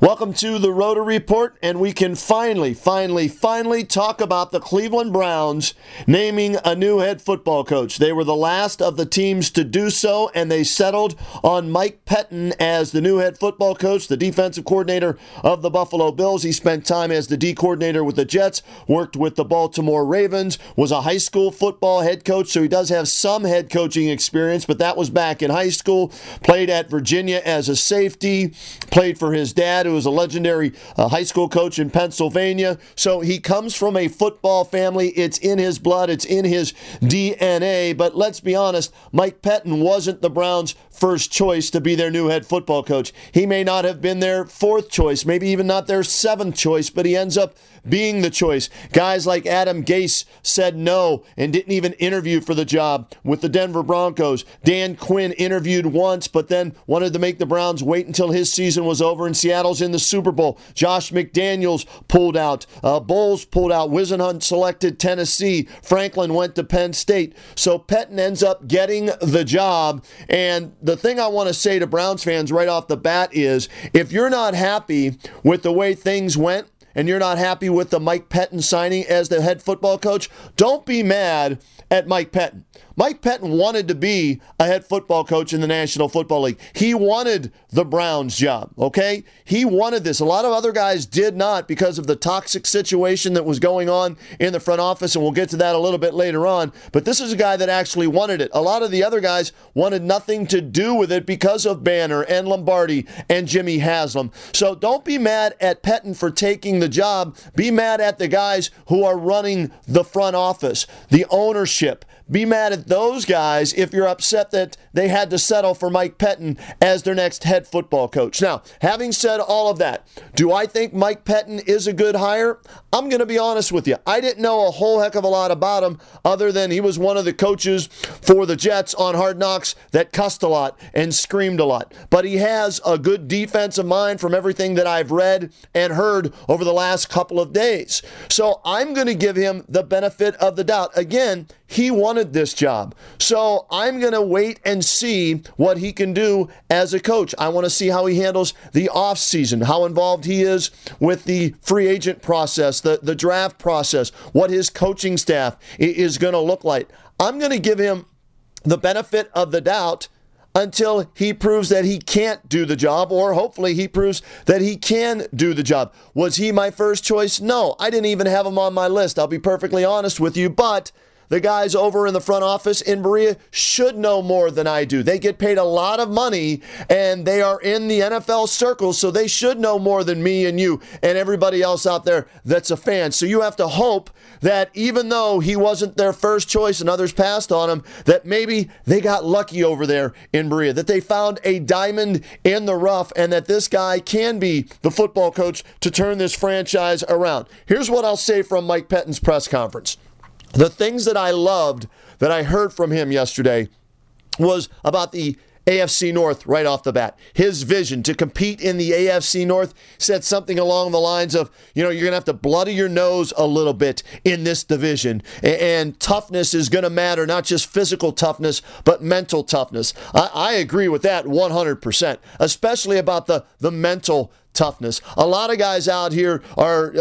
Welcome to the Roto Report, and we can finally talk about the Cleveland Browns naming a new head football coach. They were the last of the teams to do so, and they settled on Mike Pettine as the new head football coach, the defensive coordinator of the Buffalo Bills. He spent time as the D coordinator with the Jets, worked with the Baltimore Ravens, was a high school football head coach, so he does have some head coaching experience, but that was back in high school. Played at Virginia as a safety, played for his dad, who was a legendary high school coach in Pennsylvania. So he comes from a football family. It's in his blood. It's in his DNA. But let's be honest, Mike Pettine wasn't the Browns' first choice to be their new head football coach. He may not have been their fourth choice, maybe even not their seventh choice, but he ends up being the choice. Guys like Adam Gase said no and didn't even interview for the job with the Denver Broncos. Dan Quinn interviewed once, but then wanted to make the Browns wait until his season was over, and Seattle's in the Super Bowl. Josh McDaniels pulled out. Bowles pulled out. Wisenhunt selected Tennessee. Franklin went to Penn State. So Pettine ends up getting the job. And the thing I want to say to Browns fans right off the bat is, if you're not happy with the way things went, and you're not happy with the Mike Pettine signing as the head football coach, don't be mad at Mike Pettine. Mike Pettine wanted to be a head football coach in the National Football League. He wanted the Browns job, okay? He wanted this. A lot of other guys did not because of the toxic situation that was going on in the front office, and we'll get to that a little bit later on. But this is a guy that actually wanted it. A lot of the other guys wanted nothing to do with it because of Banner and Lombardi and Jimmy Haslam. So don't be mad at Pettine for taking the job. Be mad at the guys who are running the front office, the ownership. Be mad at those guys if you're upset that they had to settle for Mike Pettine as their next head football coach. Now, having said all of that, do I think Mike Pettine is a good hire? I'm going to be honest with you. I didn't know a whole heck of a lot about him other than he was one of the coaches for the Jets on Hard Knocks that cussed a lot and screamed a lot. But he has a good defensive mind from everything that I've read and heard over the last couple of days. So I'm going to give him the benefit of the doubt. Again, he wanted this job. So I'm going to wait and see what he can do as a coach. I want to see how he handles the offseason, how involved he is with the free agent process, the draft process, what his coaching staff is going to look like. I'm going to give him the benefit of the doubt until he proves that he can't do the job, or hopefully he proves that he can do the job. Was he my first choice? No, I didn't even have him on my list. I'll be perfectly honest with you, but the guys over in the front office in Berea should know more than I do. They get paid a lot of money, and they are in the NFL circles, so they should know more than me and you and everybody else out there that's a fan. So you have to hope that even though he wasn't their first choice and others passed on him, that maybe they got lucky over there in Berea, that they found a diamond in the rough, and that this guy can be the football coach to turn this franchise around. Here's what I'll say from Mike Pettine's press conference. The things that I loved that I heard from him yesterday was about the AFC North right off the bat. His vision to compete in the AFC North, said something along the lines of, you're going to have to bloody your nose a little bit in this division. And toughness is going to matter, not just physical toughness, but mental toughness. I agree with that 100%, especially about the mental toughness. A lot of guys out here are,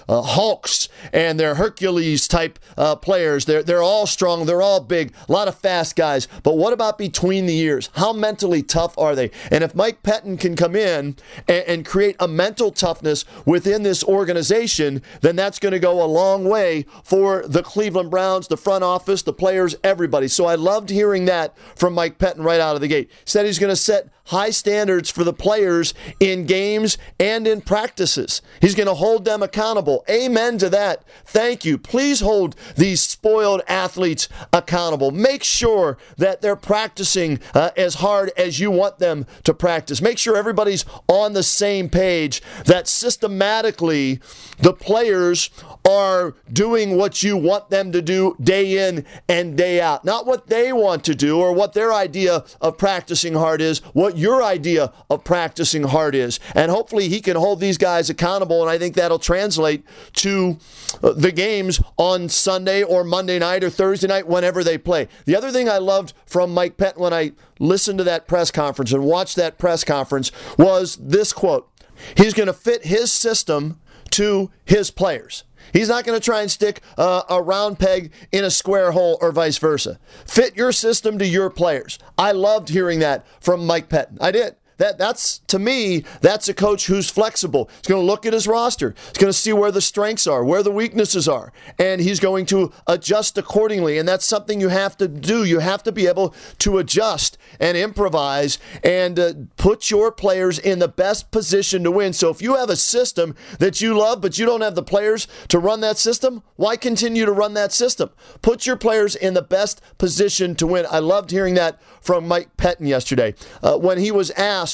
Hulks, and they're Hercules type players. They're all strong. They're all big. A lot of fast guys. But what about between the ears? How mentally tough are they? And if Mike Pettine can come in and create a mental toughness within this organization, then that's going to go a long way for the Cleveland Browns, the front office, the players, everybody. So I loved hearing that from Mike Pettine right out of the gate. Said he's going to set high standards for the players in games and in practices. He's going to hold them accountable. Amen to that. Thank you. Please hold these spoiled athletes accountable. Make sure that they're practicing as hard as you want them to practice. Make sure everybody's on the same page, that systematically the players are doing what you want them to do day in and day out. Not what they want to do or what their idea of practicing hard is, what your idea of practicing hard is. And hopefully he can hold these guys accountable, and I think that'll translate to the games on Sunday or Monday night or Thursday night, whenever they play. The other thing I loved from Mike Pettine when I listened to that press conference and watched that press conference was this quote: He's going to fit his system to his players. He's not going to try and stick a round peg in a square hole or vice versa. Fit your system to your players. I loved hearing that from Mike Pettine. I did. That's to me, that's a coach who's flexible. He's going to look at his roster. He's going to see where the strengths are, where the weaknesses are, and he's going to adjust accordingly. And that's something you have to do. You have to be able to adjust and improvise and put your players in the best position to win. So if you have a system that you love, but you don't have the players to run that system, why continue to run that system? Put your players in the best position to win. I loved hearing that from Mike Pettine yesterday when he was asked,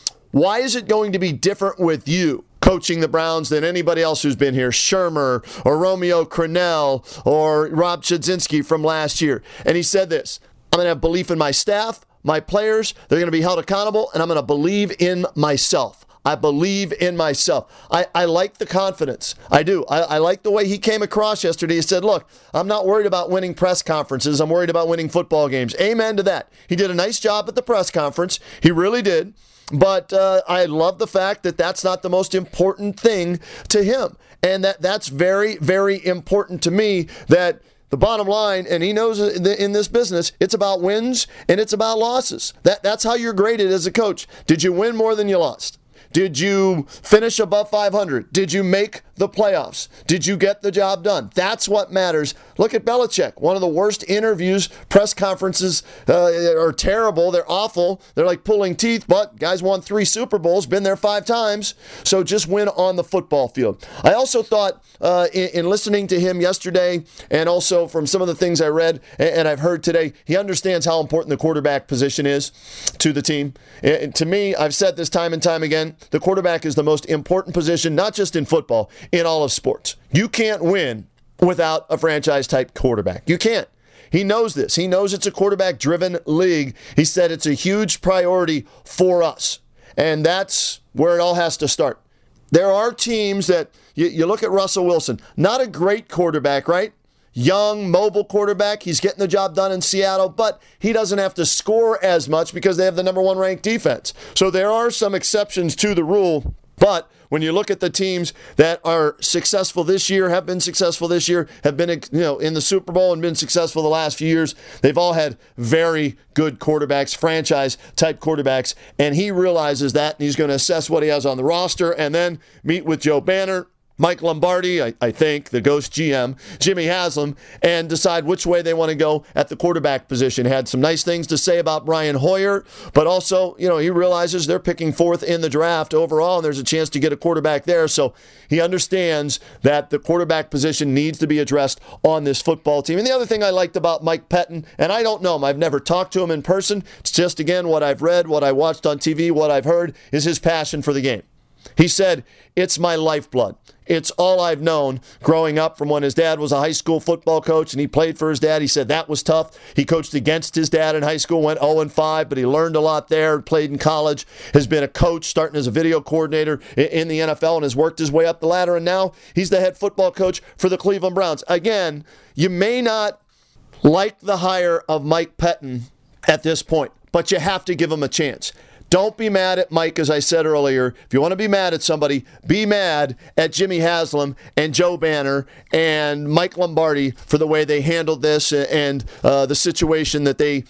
why is it going to be different with you coaching the Browns than anybody else who's been here, Shurmur or Romeo Crennel or Rob Chudzinski from last year? And he said this, I'm going to have belief in my staff, my players, they're going to be held accountable, and I'm going to believe in myself. I believe in myself. I like the confidence. I do. I like the way he came across yesterday. He said, look, I'm not worried about winning press conferences. I'm worried about winning football games. Amen to that. He did a nice job at the press conference. He really did. But I love the fact that that's not the most important thing to him. And that's very, very important to me, that the bottom line, and he knows in this business, it's about wins and it's about losses. That's how you're graded as a coach. Did you win more than you lost? Did you finish above 500? Did you make the playoffs? Did you get the job done? That's what matters. Look at Belichick. One of the worst interviews, press conferences are terrible. They're awful. They're like pulling teeth, but guys won 3 Super Bowls, been there 5 times. So just win on the football field. I also thought in listening to him yesterday, and also from some of the things I read and I've heard today, he understands how important the quarterback position is to the team. And to me, I've said this time and time again, the quarterback is the most important position, not just in football, in all of sports. You can't win without a franchise-type quarterback. You can't. He knows this. He knows it's a quarterback-driven league. He said it's a huge priority for us. And that's where it all has to start. There are teams that, you look at Russell Wilson, not a great quarterback, right? Young, mobile quarterback. He's getting the job done in Seattle, but he doesn't have to score as much because they have the number 1 ranked defense. So there are some exceptions to the rule, but when you look at the teams that are successful this year, have been successful this year, have been in the Super Bowl and been successful the last few years, they've all had very good quarterbacks, franchise-type quarterbacks, and he realizes that, and he's going to assess what he has on the roster and then meet with Joe Banner, Mike Lombardi, I think, the ghost GM, Jimmy Haslam, and decide which way they want to go at the quarterback position. Had some nice things to say about Brian Hoyer, but also, he realizes they're picking 4th in the draft overall, and there's a chance to get a quarterback there. So he understands that the quarterback position needs to be addressed on this football team. And the other thing I liked about Mike Pettine, and I don't know him, I've never talked to him in person. It's just, again, what I've read, what I watched on TV, what I've heard, is his passion for the game. He said, it's my lifeblood. It's all I've known growing up from when his dad was a high school football coach and he played for his dad. He said that was tough. He coached against his dad in high school, went 0-5, but he learned a lot there, played in college, has been a coach starting as a video coordinator in the NFL and has worked his way up the ladder. And now he's the head football coach for the Cleveland Browns. Again, you may not like the hire of Mike Pettine at this point, but you have to give him a chance. Don't be mad at Mike, as I said earlier. If you want to be mad at somebody, be mad at Jimmy Haslam and Joe Banner and Mike Lombardi for the way they handled this and the situation that they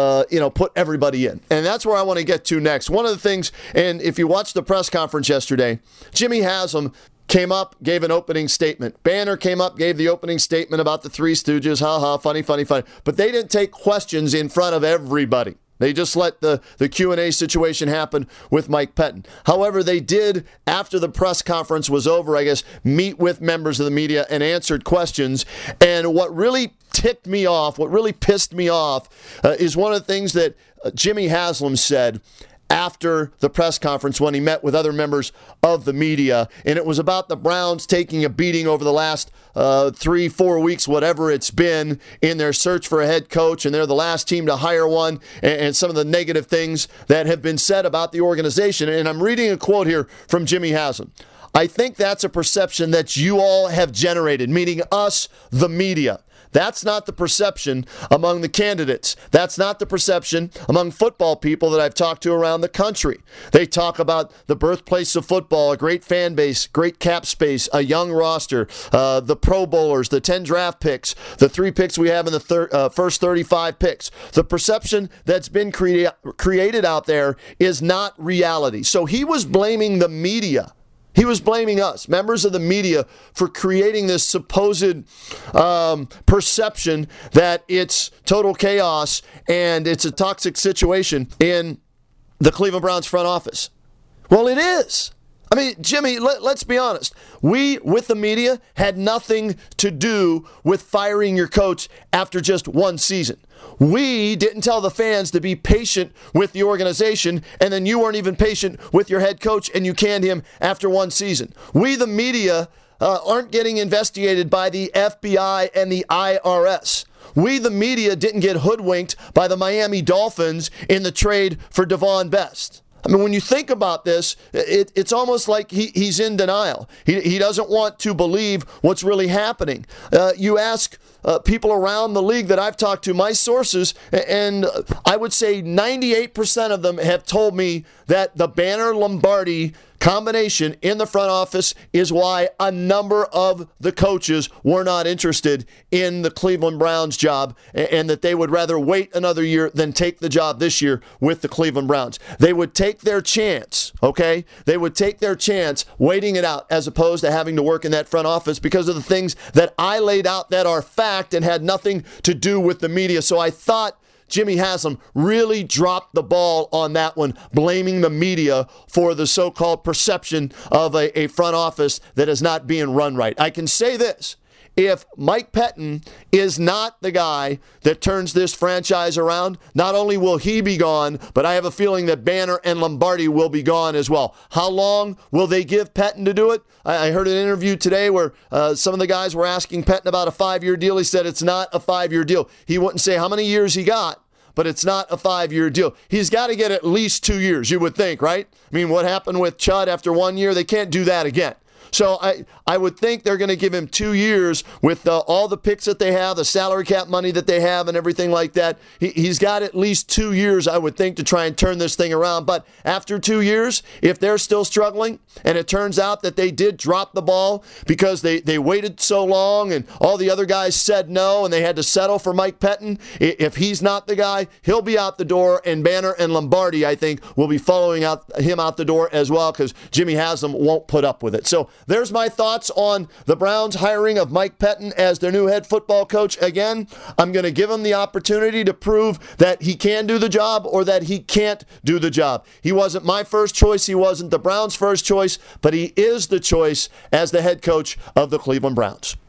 put everybody in. And that's where I want to get to next. One of the things, and if you watched the press conference yesterday, Jimmy Haslam came up, gave an opening statement. Banner came up, gave the opening statement about the Three Stooges. Ha ha, funny. But they didn't take questions in front of everybody. They just let the Q&A situation happen with Mike Pettine. However, they did, after the press conference was over, I guess, meet with members of the media and answered questions. And what really ticked me off, what really pissed me off, is one of the things that Jimmy Haslam said after the press conference when he met with other members of the media. And it was about the Browns taking a beating over the last 3-4 weeks, whatever it's been, in their search for a head coach. And they're the last team to hire one, and some of the negative things that have been said about the organization. And I'm reading a quote here from Jimmy Haslam. I think that's a perception that you all have generated, meaning us, the media. That's not the perception among the candidates. That's not the perception among football people that I've talked to around the country. They talk about the birthplace of football, a great fan base, great cap space, a young roster, the Pro Bowlers, the 10 draft picks, the 3 picks we have in the first 35 picks. The perception that's been created out there is not reality. So he was blaming the media. He was blaming us, members of the media, for creating this supposed perception that it's total chaos and it's a toxic situation in the Cleveland Browns front office. Well, it is. I mean, Jimmy, let's be honest. We, with the media, had nothing to do with firing your coach after just one season. We didn't tell the fans to be patient with the organization, and then you weren't even patient with your head coach, and you canned him after one season. We, the media, aren't getting investigated by the FBI and the IRS. We, the media, didn't get hoodwinked by the Miami Dolphins in the trade for Devon Best. I mean, when you think about this, it's almost like he's in denial. He doesn't want to believe what's really happening. You ask people around the league that I've talked to, my sources, and I would say 98% of them have told me that the Banner-Lombardi combination in the front office is why a number of the coaches were not interested in the Cleveland Browns job, and that they would rather wait another year than take the job this year with the Cleveland Browns. They would take their chance, okay? They would take their chance waiting it out as opposed to having to work in that front office because of the things that I laid out that are fact and had nothing to do with the media. So I thought Jimmy Haslam really dropped the ball on that one, blaming the media for the so-called perception of a front office that is not being run right. I can say this. If Mike Pettine is not the guy that turns this franchise around, not only will he be gone, but I have a feeling that Banner and Lombardi will be gone as well. How long will they give Pettine to do it? I heard an interview today where some of the guys were asking Pettine about a 5-year deal. He said it's not a 5-year deal. He wouldn't say how many years he got, but it's not a 5-year deal. He's got to get at least 2 years, you would think, right? I mean, what happened with Chud after 1 year? They can't do that again. So I would think they're going to give him 2 years with all the picks that they have, the salary cap money that they have and everything like that. He's got at least 2 years, I would think, to try and turn this thing around. But after 2 years, if they're still struggling and it turns out that they did drop the ball because they waited so long and all the other guys said no and they had to settle for Mike Pettine, if he's not the guy, he'll be out the door, and Banner and Lombardi, I think, will be following him out the door as well because Jimmy Haslam won't put up with it. So there's my thoughts on the Browns hiring of Mike Pettine as their new head football coach. Again, I'm going to give him the opportunity to prove that he can do the job or that he can't do the job. He wasn't my first choice. He wasn't the Browns' first choice, but he is the choice as the head coach of the Cleveland Browns.